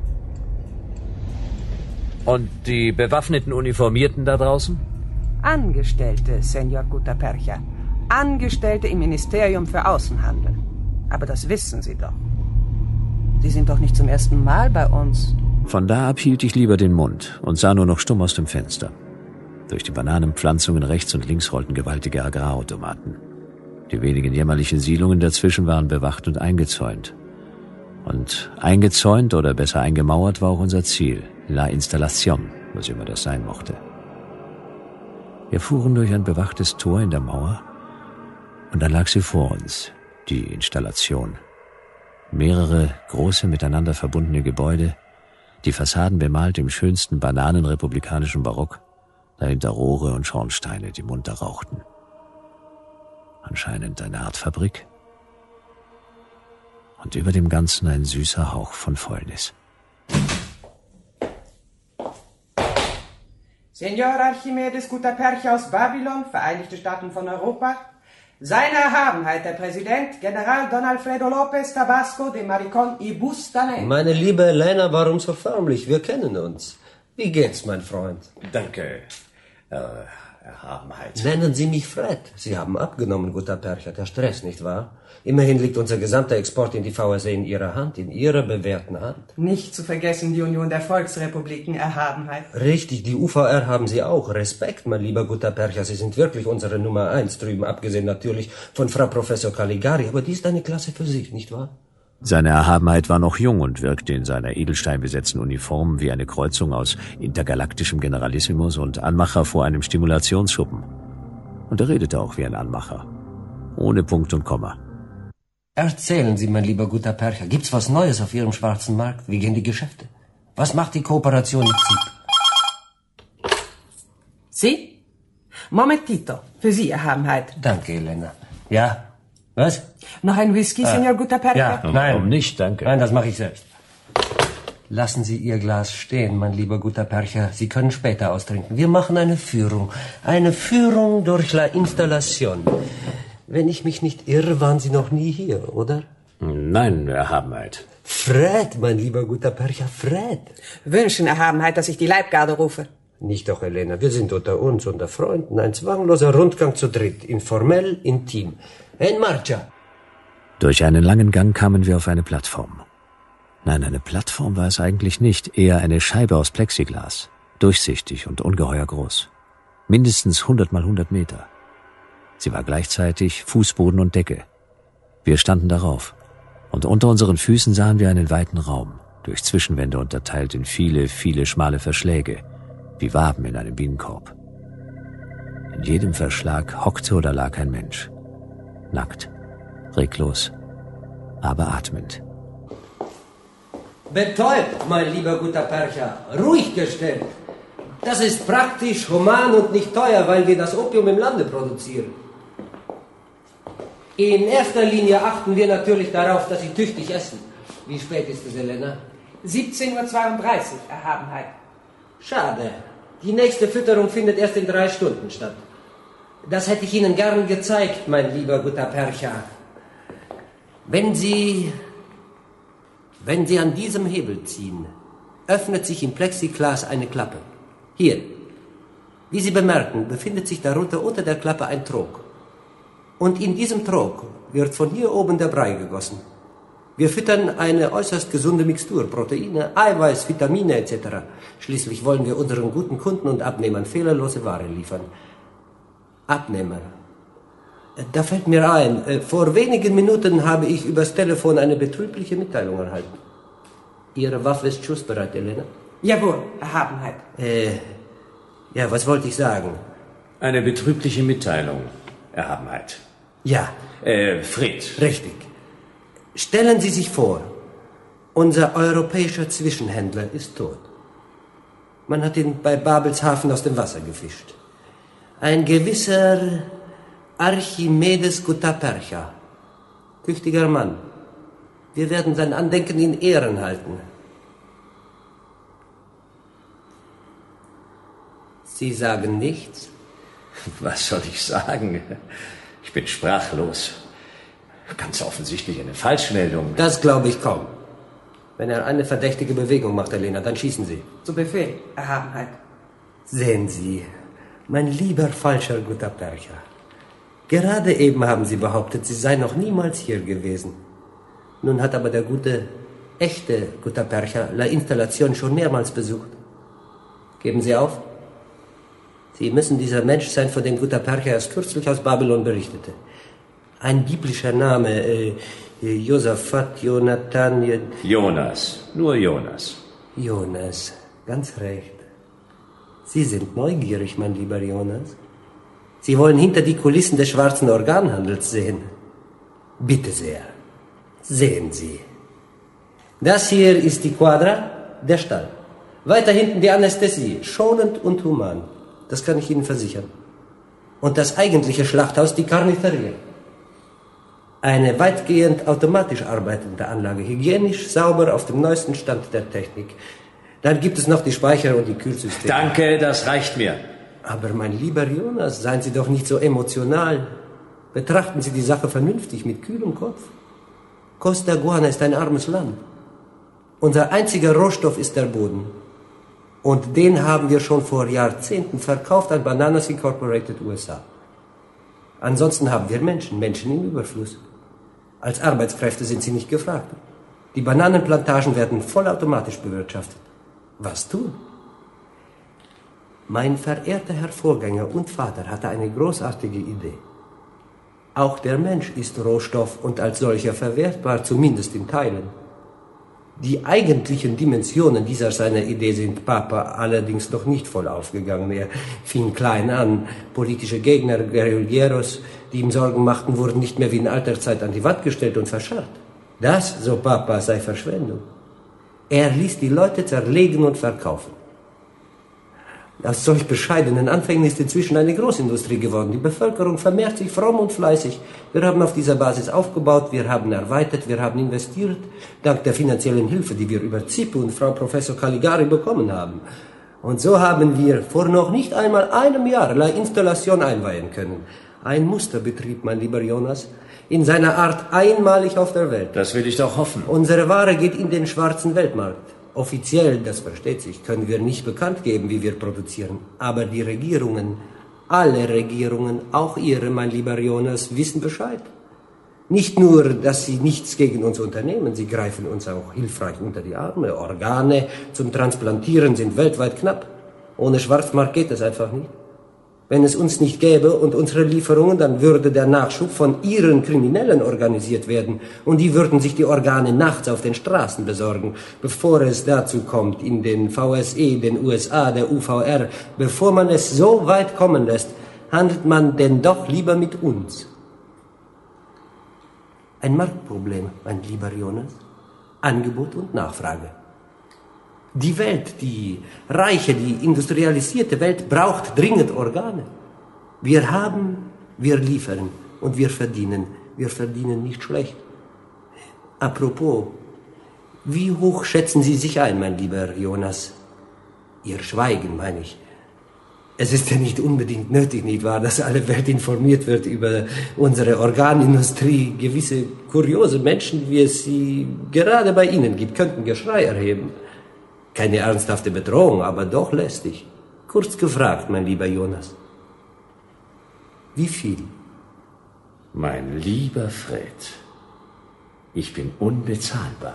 Und die bewaffneten Uniformierten da draußen? Angestellte, Senor Guttapercha. Angestellte im Ministerium für Außenhandel. Aber das wissen Sie doch. Sie sind doch nicht zum ersten Mal bei uns. Von da ab hielt ich lieber den Mund und sah nur noch stumm aus dem Fenster. Durch die Bananenpflanzungen rechts und links rollten gewaltige Agrarautomaten. Die wenigen jämmerlichen Siedlungen dazwischen waren bewacht und eingezäunt. Und eingezäunt oder besser eingemauert war auch unser Ziel, La Instalación, was immer das sein mochte. Wir fuhren durch ein bewachtes Tor in der Mauer und dann lag sie vor uns, die Installation. Mehrere große miteinander verbundene Gebäude, die Fassaden bemalt im schönsten bananenrepublikanischen Barock, dahinter Rohre und Schornsteine, die munter rauchten. Anscheinend eine Art Fabrik. Und über dem Ganzen ein süßer Hauch von Fäulnis. Senor Archimedes Guttapercha aus Babylon, Vereinigte Staaten von Europa. Seine Erhabenheit, der Präsident, General Don Alfredo López Tabasco de Maricón y Bustamante. Meine liebe Elena, warum so förmlich? Wir kennen uns. Wie geht's, mein Freund? Danke, äh, Erhabenheit. Nennen Sie mich Fred. Sie haben abgenommen, Guttapercha. Der Stress, nicht wahr? Immerhin liegt unser gesamter Export in die V S A in Ihrer Hand, in Ihrer bewährten Hand. Nicht zu vergessen die Union der Volksrepubliken, Erhabenheit. Richtig, die U V R haben Sie auch. Respekt, mein lieber Guttapercha. Sie sind wirklich unsere Nummer eins drüben, abgesehen natürlich von Frau Professor Caligari. Aber die ist eine Klasse für sich, nicht wahr? Seine Erhabenheit war noch jung und wirkte in seiner edelsteinbesetzten Uniform wie eine Kreuzung aus intergalaktischem Generalissimus und Anmacher vor einem Stimulationsschuppen. Und er redete auch wie ein Anmacher. Ohne Punkt und Komma. Erzählen Sie, mein lieber Guttapercha, gibt's was Neues auf Ihrem schwarzen Markt? Wie gehen die Geschäfte? Was macht die Kooperation mit Z I P? Sie? Momentito, für Sie, Erhabenheit. Danke, Elena. Ja? Was? Noch ein Whisky, ah. Senor Guttapercha? Ja, nein. Warum nicht, danke. Nein, das mache ich selbst. Lassen Sie Ihr Glas stehen, mein lieber Guttapercha. Sie können später austrinken. Wir machen eine Führung. Eine Führung durch La Instalación. Wenn ich mich nicht irre, waren Sie noch nie hier, oder? Nein, Erhabenheit. Fred, mein lieber Guttapercha, Fred. Wünschen, Erhabenheit, dass ich die Leibgarde rufe. Nicht doch, Elena. Wir sind unter uns, unter Freunden. Ein zwangloser Rundgang zu dritt. Informell, intim. En marcha. Durch einen langen Gang kamen wir auf eine Plattform. Nein, eine Plattform war es eigentlich nicht, eher eine Scheibe aus Plexiglas. Durchsichtig und ungeheuer groß. Mindestens hundert mal hundert Meter. Sie war gleichzeitig Fußboden und Decke. Wir standen darauf. Und unter unseren Füßen sahen wir einen weiten Raum, durch Zwischenwände unterteilt in viele, viele schmale Verschläge, wie Waben in einem Bienenkorb. In jedem Verschlag hockte oder lag ein Mensch. Nackt, reglos, aber atmend. Betäubt, mein lieber Guttapercha, ruhig gestellt. Das ist praktisch, human und nicht teuer, weil wir das Opium im Lande produzieren. In erster Linie achten wir natürlich darauf, dass Sie tüchtig essen. Wie spät ist es, Elena? siebzehn Uhr zweiunddreißig, Erhabenheit. Schade. Die nächste Fütterung findet erst in drei Stunden statt. Das hätte ich Ihnen gern gezeigt, mein lieber Guttapercha. Wenn Sie... Wenn Sie an diesem Hebel ziehen, öffnet sich im Plexiglas eine Klappe. Hier. Wie Sie bemerken, befindet sich darunter unter der Klappe ein Trog. Und in diesem Trog wird von hier oben der Brei gegossen. Wir füttern eine äußerst gesunde Mixtur, Proteine, Eiweiß, Vitamine et cetera. Schließlich wollen wir unseren guten Kunden und Abnehmern fehlerlose Ware liefern. Abnehmer. Da fällt mir ein, vor wenigen Minuten habe ich übers Telefon eine betrübliche Mitteilung erhalten. Ihre Waffe ist schussbereit, Elena? Jawohl, Erhabenheit. Äh, ja, was wollte ich sagen? Eine betrübliche Mitteilung, Erhabenheit. Ja. Äh, Fred. Richtig. Stellen Sie sich vor, unser europäischer Zwischenhändler ist tot. Man hat ihn bei Babelshafen aus dem Wasser gefischt. Ein gewisser Archimedes Guttapercha. Tüchtiger Mann. Wir werden sein Andenken in Ehren halten. Sie sagen nichts? Was soll ich sagen? Ich bin sprachlos. Ganz offensichtlich eine Falschmeldung. Das glaube ich kaum. Wenn er eine verdächtige Bewegung macht, Elena, dann schießen Sie. Zu Befehl, Erhabenheit. Sehen Sie, mein lieber falscher guter Percha. Gerade eben haben Sie behauptet, Sie seien noch niemals hier gewesen. Nun hat aber der gute, echte guter Percha La Installation schon mehrmals besucht. Geben Sie auf? Sie müssen dieser Mensch sein, von dem guter Percha erst kürzlich aus Babylon berichtete. Ein biblischer Name, äh, Josaphat, Jonathan... Jonas, nur Jonas. Jonas, ganz recht. Sie sind neugierig, mein lieber Jonas. Sie wollen hinter die Kulissen des schwarzen Organhandels sehen. Bitte sehr, sehen Sie. Das hier ist die Quadra, der Stall. Weiter hinten die Anästhesie, schonend und human. Das kann ich Ihnen versichern. Und das eigentliche Schlachthaus, die Karnisterie. Eine weitgehend automatisch arbeitende Anlage, hygienisch, sauber, auf dem neuesten Stand der Technik. Dann gibt es noch die Speicher und die Kühlsysteme. Danke, das reicht mir. Aber mein lieber Jonas, seien Sie doch nicht so emotional. Betrachten Sie die Sache vernünftig, mit kühlem Kopf. Costa Guana ist ein armes Land. Unser einziger Rohstoff ist der Boden. Und den haben wir schon vor Jahrzehnten verkauft an Bananas Incorporated U S A. Ansonsten haben wir Menschen, Menschen im Überfluss. Als Arbeitskräfte sind sie nicht gefragt. Die Bananenplantagen werden vollautomatisch bewirtschaftet. Was tun? Mein verehrter Herr Vorgänger und Vater hatte eine großartige Idee. Auch der Mensch ist Rohstoff und als solcher verwertbar, zumindest in Teilen. Die eigentlichen Dimensionen dieser seiner Idee sind Papa allerdings noch nicht voll aufgegangen. Er fing klein an. Politische Gegner, Guerilleros, die ihm Sorgen machten, wurden nicht mehr wie in alter Zeit an die Wand gestellt und verscharrt. Das, so Papa, sei Verschwendung. Er ließ die Leute zerlegen und verkaufen. Aus solch bescheidenen Anfängen ist inzwischen eine Großindustrie geworden. Die Bevölkerung vermehrt sich fromm und fleißig. Wir haben auf dieser Basis aufgebaut, wir haben erweitert, wir haben investiert, dank der finanziellen Hilfe, die wir über Zippe und Frau Professor Caligari bekommen haben. Und so haben wir vor noch nicht einmal einem Jahr La Installation einweihen können. Ein Musterbetrieb, mein lieber Jonas, in seiner Art einmalig auf der Welt. Das will ich doch hoffen. Unsere Ware geht in den schwarzen Weltmarkt. Offiziell, das versteht sich, können wir nicht bekannt geben, wie wir produzieren. Aber die Regierungen, alle Regierungen, auch Ihre, mein lieber Jonas, wissen Bescheid. Nicht nur, dass sie nichts gegen uns unternehmen, sie greifen uns auch hilfreich unter die Arme. Organe zum Transplantieren sind weltweit knapp. Ohne Schwarzmarkt geht das einfach nicht. Wenn es uns nicht gäbe und unsere Lieferungen, dann würde der Nachschub von Ihren Kriminellen organisiert werden und die würden sich die Organe nachts auf den Straßen besorgen, bevor es dazu kommt, in den V S E, den U S A, der U V R, bevor man es so weit kommen lässt, handelt man denn doch lieber mit uns. Ein Marktproblem, mein lieber Jonas. Angebot und Nachfrage. Die Welt, die reiche, die industrialisierte Welt braucht dringend Organe. Wir haben, wir liefern und wir verdienen. Wir verdienen nicht schlecht. Apropos, wie hoch schätzen Sie sich ein, mein lieber Jonas? Ihr Schweigen, meine ich. Es ist ja nicht unbedingt nötig, nicht wahr, dass alle Welt informiert wird über unsere Organindustrie. Gewisse kuriose Menschen, wie es sie gerade bei Ihnen gibt, könnten Geschrei erheben. Keine ernsthafte Bedrohung, aber doch lästig. Kurz gefragt, mein lieber Jonas. Wie viel? Mein lieber Fred, ich bin unbezahlbar.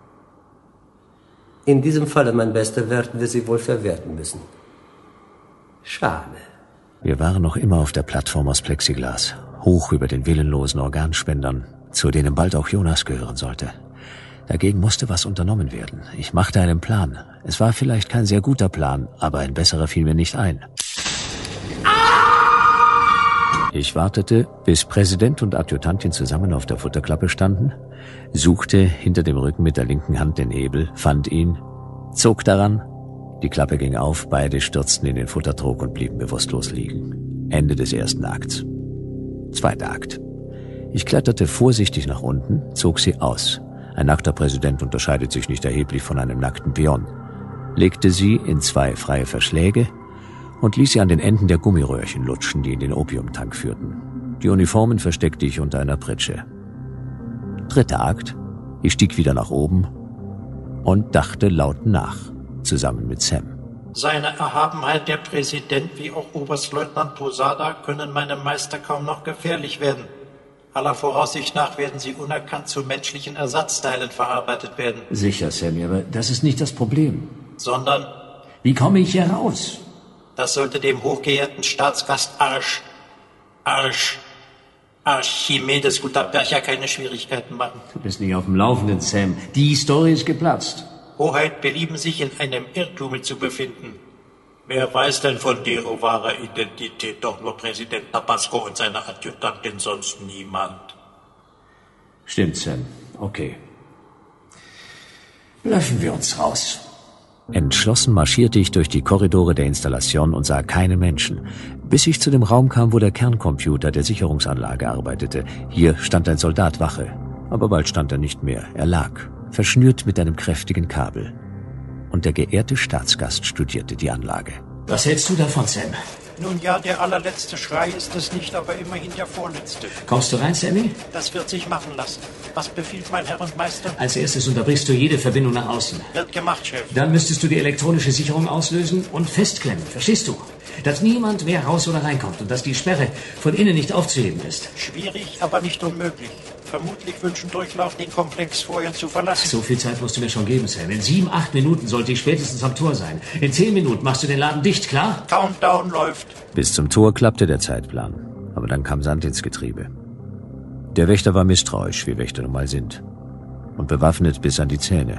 In diesem Falle, mein Bester, werden wir Sie wohl verwerten müssen. Schade. Wir waren noch immer auf der Plattform aus Plexiglas, hoch über den willenlosen Organspendern, zu denen bald auch Jonas gehören sollte. Dagegen musste was unternommen werden. Ich machte einen Plan. Es war vielleicht kein sehr guter Plan, aber ein besserer fiel mir nicht ein. Ich wartete, bis Präsident und Adjutantin zusammen auf der Futterklappe standen, suchte hinter dem Rücken mit der linken Hand den Hebel, fand ihn, zog daran, die Klappe ging auf, beide stürzten in den Futtertrog und blieben bewusstlos liegen. Ende des ersten Akts. Zweiter Akt. Ich kletterte vorsichtig nach unten, zog sie aus. Ein nackter Präsident unterscheidet sich nicht erheblich von einem nackten Pion. Legte sie in zwei freie Verschläge und ließ sie an den Enden der Gummiröhrchen lutschen, die in den Opiumtank führten. Die Uniformen versteckte ich unter einer Pritsche. Dritter Akt. Ich stieg wieder nach oben und dachte laut nach, zusammen mit Sam. Seine Erhabenheit, der Präsident wie auch Oberstleutnant Posada, können meinem Meister kaum noch gefährlich werden. Aller Voraussicht nach werden sie unerkannt zu menschlichen Ersatzteilen verarbeitet werden. Sicher, Sammy, aber das ist nicht das Problem. Sondern? Wie komme ich hier raus? Das sollte dem hochgeehrten Staatsgast Arsch, Arsch, Archimedes Guttapercha keine Schwierigkeiten machen. Du bist nicht auf dem Laufenden, Sam. Die Story ist geplatzt. Hoheit belieben sich in einem Irrtum zu befinden. Wer weiß denn von deren wahrer Identität? Doch nur Präsident Tabasco und seine Adjutantin, sonst niemand. Stimmt, Sam. Okay. Löschen wir uns raus. Entschlossen marschierte ich durch die Korridore der Installation und sah keine Menschen, bis ich zu dem Raum kam, wo der Kerncomputer der Sicherungsanlage arbeitete. Hier stand ein Soldat Wache, aber bald stand er nicht mehr. Er lag, verschnürt mit einem kräftigen Kabel. Und der geehrte Staatsgast studierte die Anlage. Was hältst du davon, Sam? Nun ja, der allerletzte Schrei ist es nicht, aber immerhin der vorletzte. Kommst du rein, Sammy? Das wird sich machen lassen. Was befiehlt mein Herr und Meister? Als erstes unterbrichst du jede Verbindung nach außen. Wird gemacht, Chef. Dann müsstest du die elektronische Sicherung auslösen und festklemmen, verstehst du? Dass niemand mehr raus oder reinkommt und dass die Sperre von innen nicht aufzuheben ist. Schwierig, aber nicht unmöglich. Vermutlich wünschen Durchlauf, den Komplex vorher zu verlassen. So viel Zeit musst du mir schon geben, Sam. In sieben, acht Minuten sollte ich spätestens am Tor sein. In zehn Minuten machst du den Laden dicht, klar? Countdown läuft. Bis zum Tor klappte der Zeitplan. Aber dann kam Sand ins Getriebe. Der Wächter war misstrauisch, wie Wächter nun mal sind. Und bewaffnet bis an die Zähne.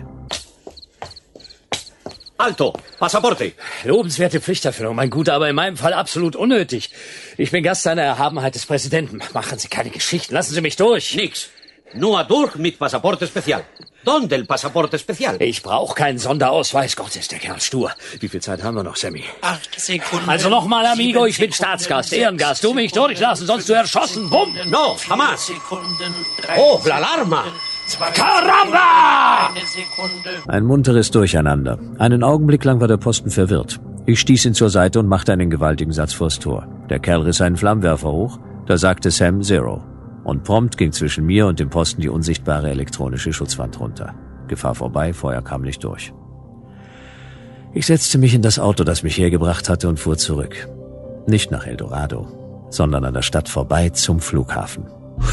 Alto, Passaporte. Lobenswerte Pflichterfüllung, mein Guter, aber in meinem Fall absolut unnötig. Ich bin Gast seiner Erhabenheit des Präsidenten. Machen Sie keine Geschichten, lassen Sie mich durch. Nix. Nur durch mit Passaporte Especial. Donde el Passaporte Especial? Ich brauche keinen Sonderausweis. Gott, ist der Kerl stur. Wie viel Zeit haben wir noch, Sammy? Acht Sekunden. Also nochmal, Amigo, ich bin Staatsgast, Ehrengast. Du mich durchlassen, sonst du erschossen. Bumm. No, jamás. Oh, la alarma. Caramba! Ein munteres Durcheinander. Einen Augenblick lang war der Posten verwirrt. Ich stieß ihn zur Seite und machte einen gewaltigen Satz vors Tor. Der Kerl riss einen Flammenwerfer hoch. Da sagte Sam Zero. Und prompt ging zwischen mir und dem Posten die unsichtbare elektronische Schutzwand runter. Gefahr vorbei, Feuer kam nicht durch. Ich setzte mich in das Auto, das mich hergebracht hatte, und fuhr zurück. Nicht nach El Dorado, sondern an der Stadt vorbei zum Flughafen.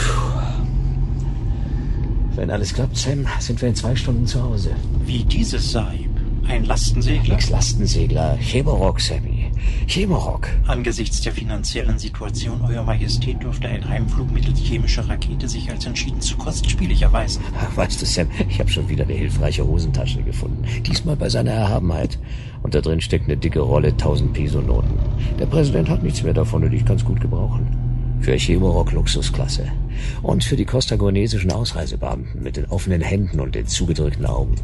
Wenn alles klappt, Sam, sind wir in zwei Stunden zu Hause. Wie dieses, Sahib. Ein Lastensegler? Nix Lastensegler. Chemorok, Sammy. Chemorok. Angesichts der finanziellen Situation, Euer Majestät, dürfte ein Heimflug mittels chemischer Rakete sich als entschieden zu kostspielig erweisen. Ach, weißt du, Sam, ich habe schon wieder eine hilfreiche Hosentasche gefunden. Diesmal bei seiner Erhabenheit. Und da drin steckt eine dicke Rolle tausend Peso-Noten. Der Präsident hat nichts mehr davon und ich kann's gut gebrauchen. Für Chemorok Luxusklasse. Und für die kostagonesischen Ausreisebeamten mit den offenen Händen und den zugedrückten Augen.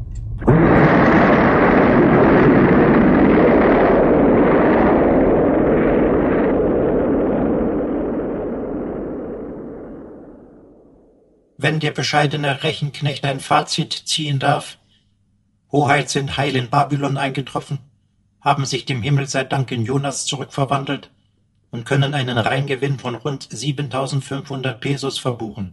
Wenn der bescheidene Rechenknecht ein Fazit ziehen darf: Hoheit sind heil in Babylon eingetroffen, haben sich dem Himmel sei Dank in Jonas zurückverwandelt und können einen Reingewinn von rund siebentausendfünfhundert Pesos verbuchen.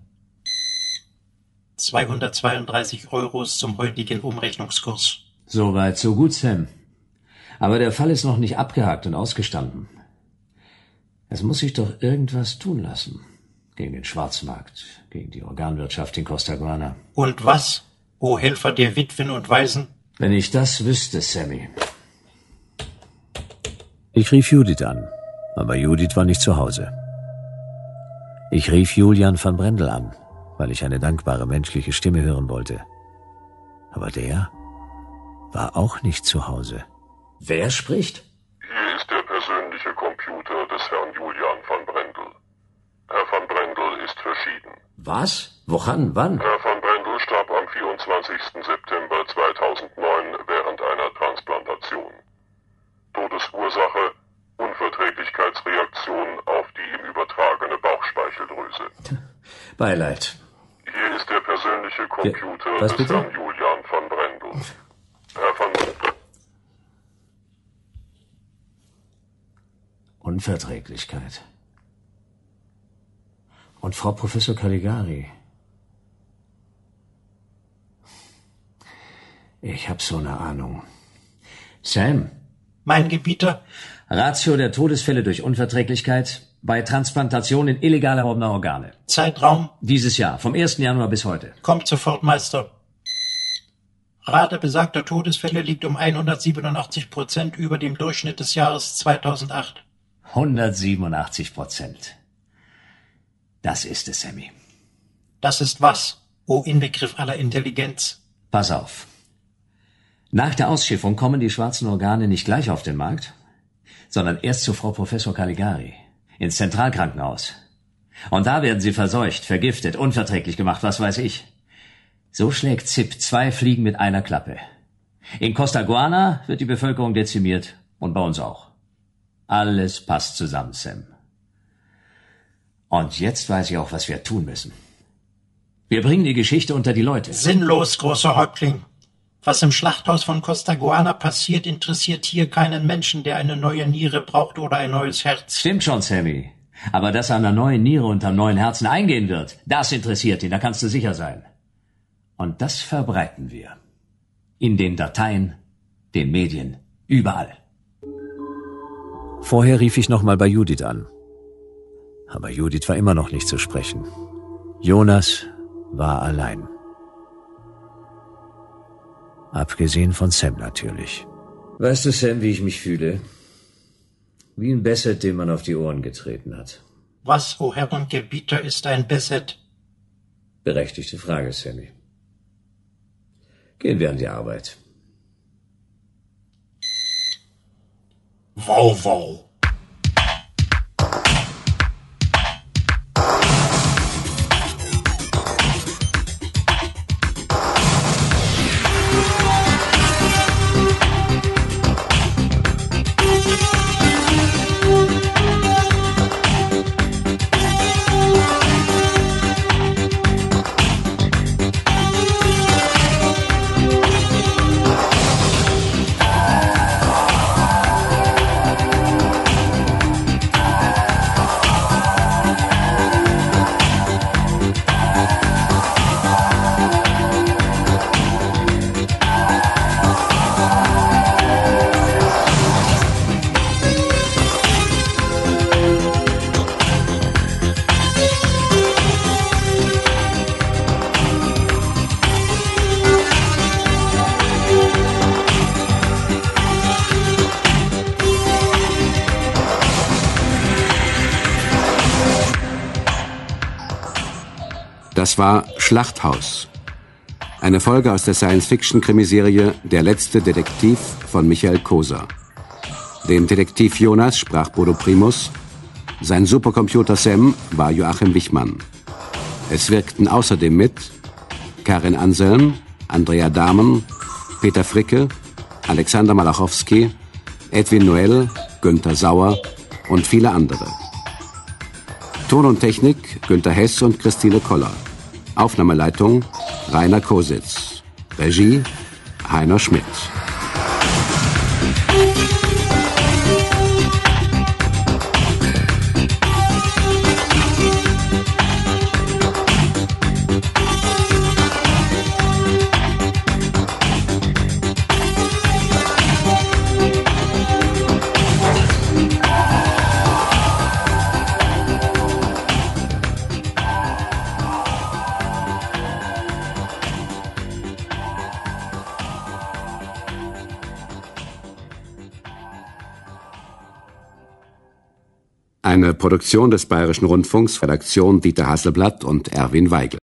zweihundertzweiunddreißig Euros zum heutigen Umrechnungskurs. Soweit, so gut, Sam. Aber der Fall ist noch nicht abgehakt und ausgestanden. Es muss sich doch irgendwas tun lassen. Gegen den Schwarzmarkt, gegen die Organwirtschaft in Costaguana. Und was, o Helfer der Witwen und Waisen? Wenn ich das wüsste, Sammy. Ich rief Judith an, aber Judith war nicht zu Hause. Ich rief Julian van Brendel an, weil ich eine dankbare menschliche Stimme hören wollte. Aber der war auch nicht zu Hause. Wer spricht? Hier ist der persönliche Computer des Herrn Julian van Brendel. Herr van Brendel ist verschieden. Was? Woran? Wann? Herr van Brendel starb am vierundzwanzigsten September zweitausendneun während einer Transplantation. Todesursache: Unverträglichkeitsreaktion auf die ihm übertragene Bauchspeicheldrüse. Beileid. Hier ist der persönliche Computer ja, was des bitte? Herrn Julian van Brendel. Herr van Brendel. Unverträglichkeit. Und Frau Professor Caligari. Ich hab so eine Ahnung. Sam. Mein Gebieter. Ratio der Todesfälle durch Unverträglichkeit bei Transplantation in illegal erworbener Organe. Zeitraum? Dieses Jahr, vom ersten Januar bis heute. Kommt sofort, Meister. Rate besagter Todesfälle liegt um hundertsiebenundachtzig Prozent über dem Durchschnitt des Jahres zweitausendacht. hundertsiebenundachtzig Prozent. Das ist es, Sammy. Das ist was, o Inbegriff aller Intelligenz? Pass auf. Nach der Ausschiffung kommen die schwarzen Organe nicht gleich auf den Markt, sondern erst zu Frau Professor Caligari, ins Zentralkrankenhaus. Und da werden sie verseucht, vergiftet, unverträglich gemacht, was weiß ich. So schlägt Z I P zwei Fliegen mit einer Klappe. In Costaguana wird die Bevölkerung dezimiert und bei uns auch. Alles passt zusammen, Sam. Und jetzt weiß ich auch, was wir tun müssen. Wir bringen die Geschichte unter die Leute. Sinnlos, großer Häuptling. Was im Schlachthaus von Costaguana passiert, interessiert hier keinen Menschen, der eine neue Niere braucht oder ein neues Herz. Stimmt schon, Sammy. Aber dass er an einer neuen Niere und am neuen Herzen eingehen wird, das interessiert ihn, da kannst du sicher sein. Und das verbreiten wir. In den Dateien, den Medien, überall. Vorher rief ich nochmal bei Judith an. Aber Judith war immer noch nicht zu sprechen. Jonas war allein. Abgesehen von Sam natürlich. Weißt du, Sam, wie ich mich fühle? Wie ein Besset, dem man auf die Ohren getreten hat. Was, o Herr und Gebieter, ist ein Besset? Berechtigte Frage, Sammy. Gehen wir an die Arbeit. Wow, wow. Das war Schlachthaus, eine Folge aus der Science-Fiction-Krimiserie Der letzte Detektiv von Michael Koser. Den Detektiv Jonas sprach Bodo Primus, sein Supercomputer Sam war Joachim Wichmann. Es wirkten außerdem mit Karin Anselm, Andrea Dahmen, Peter Fricke, Alexander Malachowski, Edwin Noel, Günther Sauer und viele andere. Ton und Technik Günter Hess und Christine Koller. Aufnahmeleitung Rainer Kositz. Regie Heiner Schmidt. Eine Produktion des Bayerischen Rundfunks, Redaktion Dieter Hasselblatt und Erwin Weigel.